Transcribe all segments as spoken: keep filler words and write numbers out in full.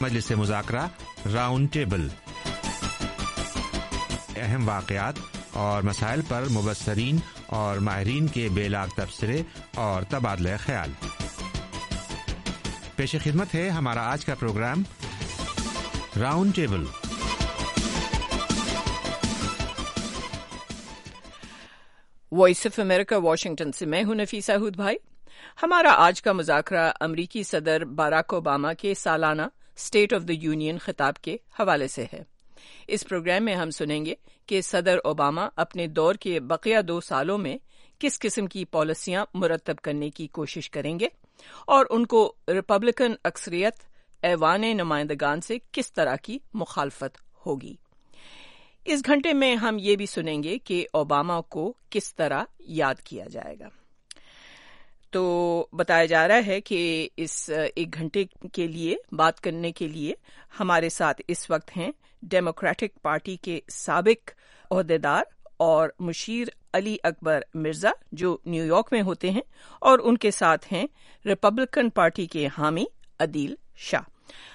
مجلس مذاکرہ round table, اہم واقعات اور مسائل پر مبصرین اور ماہرین کے بے لاگ تبصرے اور تبادلہ خیال۔ پیش خدمت ہے ہمارا آج کا programme round table. Voice of America Washington سے میں ہوں نفیسہ ہود بھائی۔ ہمارا آج کا مذاکرہ امریکی صدر باراک اوباما کے سالانہ اسٹیٹ آف دی یونین خطاب کے حوالے سے ہے۔ اس پروگرام میں ہم سنیں گے کہ صدر اوباما اپنے دور کے بقیہ دو سالوں میں کس قسم کی پالیسیاں مرتب کرنے کی کوشش کریں گے اور ان کو ریپبلکن اکثریت ایوان نمائندگان سے کس طرح کی مخالفت ہوگی۔ اس گھنٹے میں ہم یہ بھی سنیں گے کہ اوباما کو کس طرح یاد کیا جائے گا۔ تو بتایا جا رہا ہے کہ اس ایک گھنٹے کے لیے بات کرنے کے لیے ہمارے ساتھ اس وقت ہیں ڈیموکریٹک پارٹی کے سابق عہدیدار اور مشیر علی اکبر مرزا جو نیو یارک میں ہوتے ہیں، اور ان کے ساتھ ہیں ریپبلکن پارٹی کے حامی عدیل شاہ۔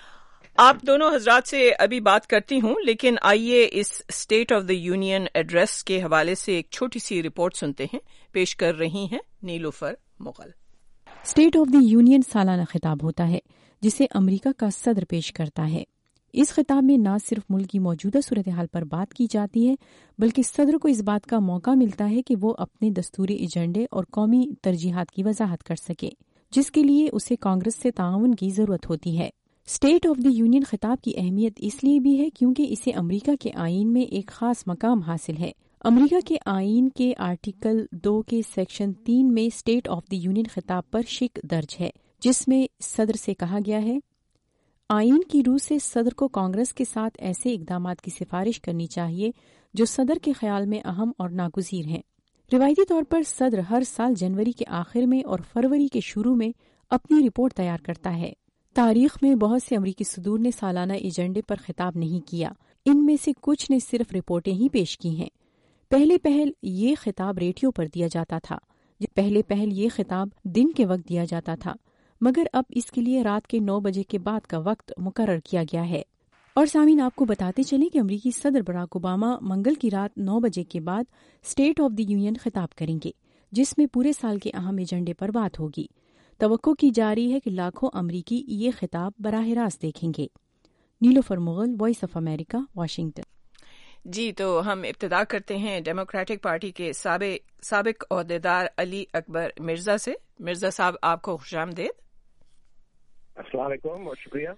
آپ دونوں حضرات سے ابھی بات کرتی ہوں، لیکن آئیے اس state of the union address کے حوالے سے ایک چھوٹی سی رپورٹ سنتے ہیں۔ پیش کر رہی ہیں Nilofar Mughal. State of the union سالانہ خطاب ہوتا ہے جسے امریکہ کا صدر پیش کرتا ہے۔ اس خطاب میں نہ صرف ملک کی موجودہ صورتحال پر بات کی جاتی ہے، بلکہ صدر کو اس بات کا موقع ملتا ہے کہ وہ اپنے دستوری ایجنڈے اور قومی ترجیحات کی وضاحت کر سکے، جس کے لیے اسے کانگریس سے تعاون کی ضرورت ہوتی ہے۔ اسٹیٹ آف دی یونین خطاب کی اہمیت اس لیے بھی ہے کیونکہ اسے امریکہ کے آئین میں ایک خاص مقام حاصل ہے۔ امریکہ کے آئین کے آرٹیکل دو کے سیکشن تین میں اسٹیٹ آف دی یونین خطاب پر شق درج ہے، جس میں صدر سے کہا گیا ہے، آئین کی روح سے صدر کو کانگریس کے ساتھ ایسے اقدامات کی سفارش کرنی چاہیے جو صدر کے خیال میں اہم اور ناگزیر ہیں۔ روایتی طور پر صدر ہر سال جنوری کے آخر میں اور فروری کے شروع میں اپنی رپورٹ تیار کرتا ہے۔ تاریخ میں بہت سے امریکی صدور نے سالانہ ایجنڈے پر خطاب نہیں کیا، ان میں سے کچھ نے صرف رپورٹیں ہی پیش کی ہیں۔ پہلے پہل یہ خطاب ریڈیو پر دیا جاتا تھا، پہلے پہل یہ خطاب دن کے وقت دیا جاتا تھا، مگر اب اس کے لیے رات کے نو بجے کے بعد کا وقت مقرر کیا گیا ہے۔ اور سامعین، آپ کو بتاتے چلیں کہ امریکی صدر باراک اوباما منگل کی رات نو بجے کے بعد اسٹیٹ آف دی یونین خطاب کریں گے، جس میں پورے سال کے اہم ایجنڈے پر بات ہوگی۔ توقع کی جا رہی ہے کہ لاکھوں امریکی یہ خطاب براہ راست دیکھیں گے۔ Nilofar Mughal, voice of America, Washington. جی، تو ہم ابتدا کرتے ہیں ڈیموکریٹک پارٹی کے سابق سابق عہدیدار علی اکبر مرزا سے۔ مرزا صاحب، آپ کو خوش آمدید۔ السلام علیکم اور شکریہ۔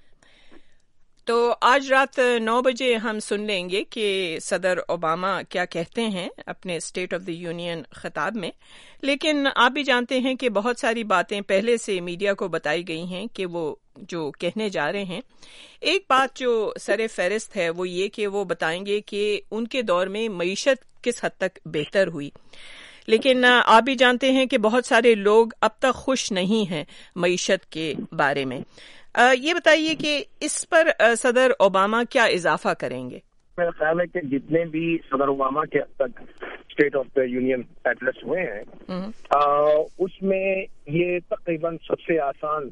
تو آج رات نو بجے ہم سن لیں گے کہ صدر اوباما کیا کہتے ہیں اپنے اسٹیٹ آف دی یونین خطاب میں، لیکن آپ بھی جانتے ہیں کہ بہت ساری باتیں پہلے سے میڈیا کو بتائی گئی ہیں کہ وہ جو کہنے جا رہے ہیں۔ ایک بات جو سر فہرست ہے وہ یہ کہ وہ بتائیں گے کہ ان کے دور میں معیشت کس حد تک بہتر ہوئی، لیکن آپ بھی جانتے ہیں کہ بہت سارے لوگ اب تک خوش نہیں ہیں معیشت کے بارے میں۔ یہ بتائیے کہ اس پر صدر اوباما کیا اضافہ کریں گے؟ میرا خیال ہے کہ جتنے بھی صدر اوباما کے اب تک state of the union address ہوئے ہیں، اس میں یہ تقریباً سب سے آسان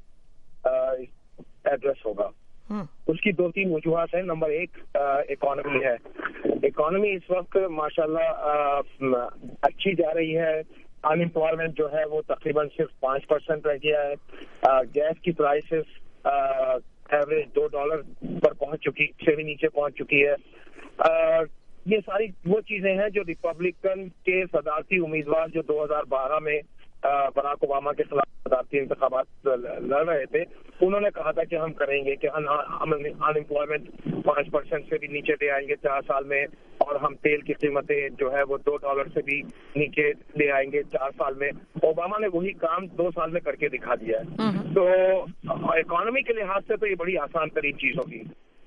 ایڈریس ہوگا۔ اس کی دو تین وجوہات ہیں۔ نمبر ایک، اکانومی ہے۔ اکانومی اس وقت ماشاءاللہ اچھی جا رہی ہے۔ ان امپلائمنٹ جو ہے وہ تقریباً صرف پانچ پرسینٹ رہ گیا ہے۔ گیس کی پرائسز ایوریج دو ڈالر پر پہنچ چکی سے بھی نیچے پہنچ چکی ہے۔ یہ ساری وہ چیزیں ہیں جو ریپبلکن کے صدارتی امیدوار جو دو ہزار بارہ میں باراک اوباما کے خلاف صدارتی انتخابات لڑ رہے تھے، انہوں نے کہا تھا کہ ہم کریں گے کہ ان امپلائمنٹ پانچ پرسینٹ سے بھی نیچے لے آئیں گے چار سال میں، اور ہم تیل کی قیمتیں جو ہے وہ دو ڈالر سے بھی نیچے لے آئیں گے چار سال میں۔ اوباما نے وہی کام دو سال میں کر کے دکھا دیا ہے۔ تو اکانومی کے لحاظ سے تو یہ بڑی آسان ترین چیز ہوگی۔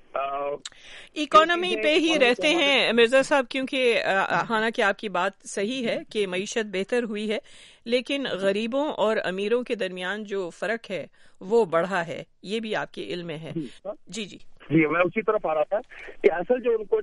اکانومی پہ ہی رہتے ہیں مرزا صاحب، کیونکہ حالانکہ آپ کی بات صحیح ہے کہ معیشت بہتر ہوئی ہے، لیکن غریبوں اور امیروں کے درمیان جو فرق ہے وہ بڑھا ہے، یہ بھی آپ کے علم میں ہے۔ جی جی جی میں اسی طرف آ رہا تھا کہ اصل جو ان کو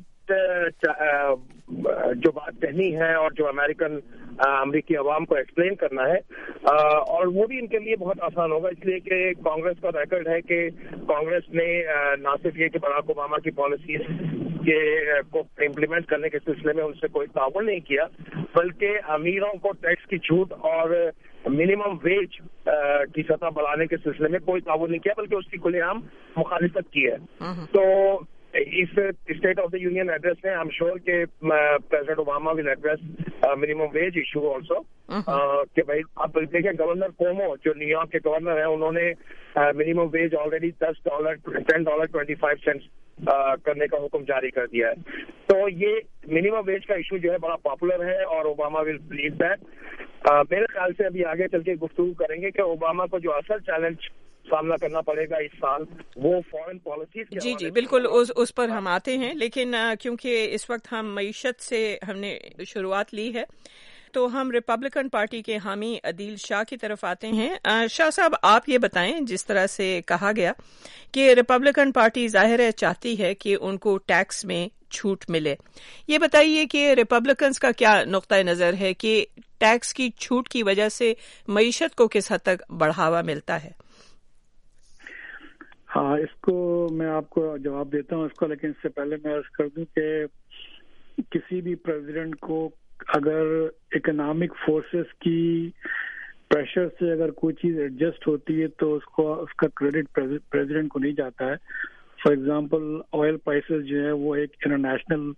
جو بات کہنی ہے اور جو امریکن امریکی عوام کو ایکسپلین کرنا ہے، اور وہ بھی ان کے لیے بہت آسان ہوگا، اس لیے کہ کانگریس کا ریکارڈ ہے کہ کانگریس نے نہ صرف یہ کہ باراک اوباما کی پالیسیز کے کو امپلیمنٹ کرنے کے سلسلے میں ان سے کوئی تعاون نہیں کیا، بلکہ امیروں کو ٹیکس کی چھوٹ اور منیمم ویج کی سطح بڑھانے کے سلسلے میں کوئی تعاون نہیں کیا، بلکہ اس کی کھلے عام مخالفت کی ہے. تو اس state of the union address میں آئی ایم شیور کہ president Obama will address minimum wage issue also, کہ بھائی آپ دیکھیں گورنر کومو جو نیو یارک کے گورنر ہیں، انہوں نے منیمم ویج آلریڈی دس dollar ten dollar twenty five cents کرنے کا حکم جاری کر دیا ہے. تو یہ منیمم ویج کا ایشو جو ہے بڑا پاپولر ہے اور اوباما ول لیڈ دیٹ. میرے خیال سے ابھی آگے چل کے گفتگو کریں گے کہ اوباما کو جو اصل چیلنج سامنا کرنا پڑے گا اس سال وہ فارن پالیسیز. جی جی بالکل اس, اس پر ہم آتے ہیں، لیکن کیونکہ اس وقت ہم معیشت سے ہم نے شروعات لی ہے تو ہم ریپبلکن پارٹی کے حامی عدیل شاہ کی طرف آتے ہیں. شاہ صاحب آپ یہ بتائیں، جس طرح سے کہا گیا کہ ریپبلکن پارٹی ظاہر ہے چاہتی ہے کہ ان کو ٹیکس میں چھوٹ ملے، یہ بتائیے کہ ریپبلکنز کا کیا نقطۂ نظر ہے کہ ٹیکس کی چھوٹ کی وجہ سے معیشت کو کس حد تک بڑھاوا ملتا ہے؟ ہاں اس کو میں آپ کو جواب دیتا ہوں اس کو، لیکن اس سے پہلے میں عرض کر دوں کہ کسی بھی پریزیڈنٹ کو اگر اکنامک فورسز کی پریشر سے اگر کوئی چیز ایڈجسٹ ہوتی ہے تو اس کو اس کا کریڈٹ پریزیڈنٹ کو نہیں جاتا ہے. فار ایگزامپل آئل پرائسز جو ہے وہ ایک انٹرنیشنل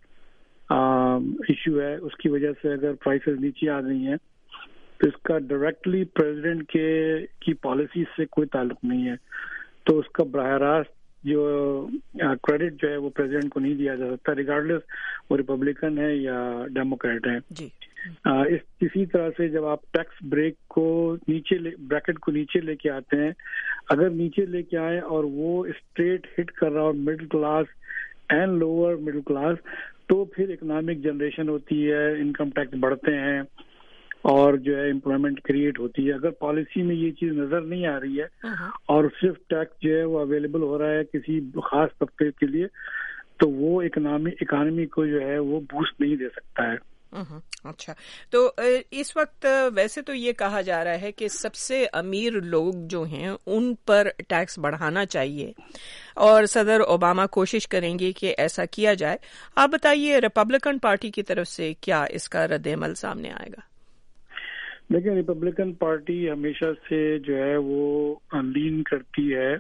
ایشو ہے، اس کی وجہ سے اگر پرائسز نیچے آ رہی ہیں تو اس کا ڈائریکٹلی پریزیڈنٹ کے کی پالیسی سے کوئی تعلق نہیں ہے، تو اس کا براہ راست جو کریڈٹ جو ہے وہ پریزیڈنٹ کو نہیں دیا جا سکتا، ریگارڈلیس وہ ریپبلکن ہے یا ڈیموکریٹ ہے. جی اس اسی طرح سے جب آپ ٹیکس بریک کو نیچے بریکٹ کو نیچے لے کے آتے ہیں، اگر نیچے لے کے آئے اور وہ اسٹریٹ ہٹ کر رہا اور middle class and lower middle class, تو پھر اکنامک جنریشن ہوتی ہے، انکم ٹیکس بڑھتے ہیں اور جو ہے امپلائمنٹ کریٹ ہوتی ہے. اگر پالیسی میں یہ چیز نظر نہیں آ رہی ہے اور صرف ٹیکس جو ہے وہ اویلیبل ہو رہا ہے کسی خاص طبقے کے لیے، تو وہ اکنامی اکانومی کو جو ہے وہ بوسٹ نہیں دے سکتا ہے. اچھا، تو اس وقت ویسے تو یہ کہا جا رہا ہے کہ سب سے امیر لوگ جو ہیں ان پر ٹیکس بڑھانا چاہیے اور صدر اوباما کوشش کریں گے کہ ایسا کیا جائے. آپ بتائیے ریپبلکن پارٹی کی طرف سے کیا اس کا رد عمل سامنے آئے گا؟ لیکن ریپبلکن پارٹی ہمیشہ سے جو ہے وہ لین کرتی ہے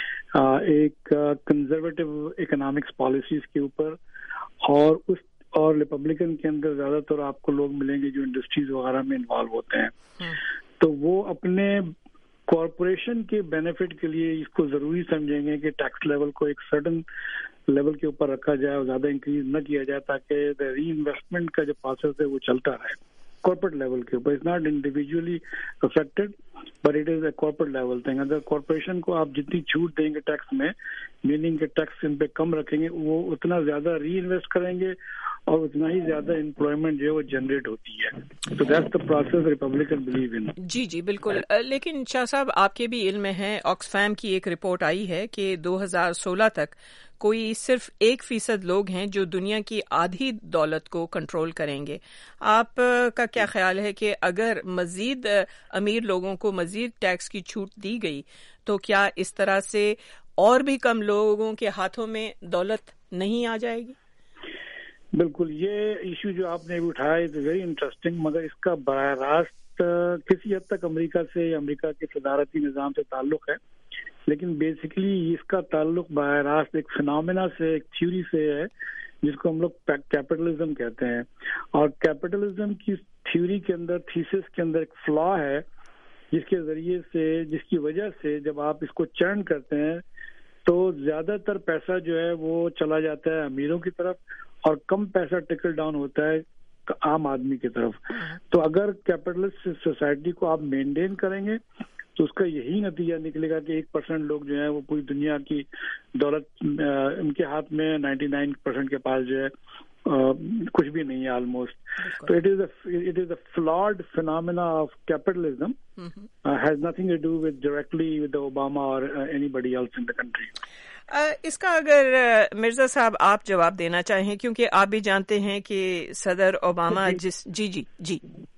ایک کنزرویٹو اکنامکس پالیسیز کے اوپر، اور اس اور ریپبلکن کے اندر زیادہ تر آپ کو لوگ ملیں گے جو انڈسٹریز وغیرہ میں انوالو ہوتے ہیں، تو وہ اپنے کارپوریشن کے بینیفٹ کے لیے اس کو ضروری سمجھیں گے کہ ٹیکس لیول کو ایک سرٹن لیول کے اوپر رکھا جائے اور زیادہ انکریز نہ کیا جائے، تاکہ ری انویسٹمنٹ کا جو پروسیس ہے وہ چلتا رہے کارپوریٹ لیول کے اوپر. It's not individually affected but it is a corporate level thing. اگر کارپوریشن کو آپ جتنی چھوٹ دیں گے ٹیکس میں، میننگ کہ ٹیکس ان پہ کم رکھیں گے، وہ اتنا زیادہ ری انویسٹ کریں گے اور اتنا ہی زیادہ امپلائمنٹ جو ہے وہ جنریٹ ہوتی ہے. تو that's the process Republican believe in. جی جی بالکل. لیکن شاہ صاحب آپ کے بھی علم میں ہے، آکسفیم کی ایک رپورٹ آئی ہے کہ دو ہزار سولہ تک کوئی صرف ایک فیصد لوگ ہیں جو دنیا کی آدھی دولت کو کنٹرول کریں گے. آپ کا کیا خیال ہے کہ اگر مزید امیر لوگوں کو مزید ٹیکس کی چھوٹ دی گئی تو کیا اس طرح سے اور بھی کم لوگوں کے ہاتھوں میں دولت نہیں آ جائے گی؟ بالکل، یہ ایشو جو آپ نے اٹھایا از ویری انٹرسٹنگ، مگر اس کا براہ راست کسی حد تک امریکہ سے یا امریکہ کے صدارتی نظام سے تعلق ہے، لیکن بیسیکلی اس کا تعلق براہ راست ایک فنامنا سے، ایک تھیوری سے ہے جس کو ہم لوگ کیپٹلزم کہتے ہیں. اور کیپٹلزم کی تھیوری کے اندر، تھیسس کے اندر ایک فلا ہے جس کے ذریعے سے، جس کی وجہ سے جب آپ اس کو چرن کرتے ہیں تو زیادہ تر پیسہ جو ہے وہ چلا جاتا ہے امیروں کی طرف اور کم پیسہ ٹکل ڈاؤن ہوتا ہے عام آدمی کی طرف. تو اگر کیپٹلسٹ سوسائٹی کو آپ مینٹین کریں گے تو اس کا یہی نتیجہ نکلے گا کہ ایک پرسینٹ لوگ جو ہیں وہ پوری دنیا کی دولت ان کے ہاتھ میں، نائنٹی نائن پرسینٹ کے پاس جو ہے کچھ بھی نہیں ہے آلموسٹ. تو it is it is a flawed phenomena of capitalism has nothing to do with directly with the Obama or uh, anybody else in the country. Uh, اس کا اگر مرزا صاحب آپ جواب دینا چاہیں، کیونکہ آپ بھی جانتے ہیں کہ صدر اوباما جس جی جی جی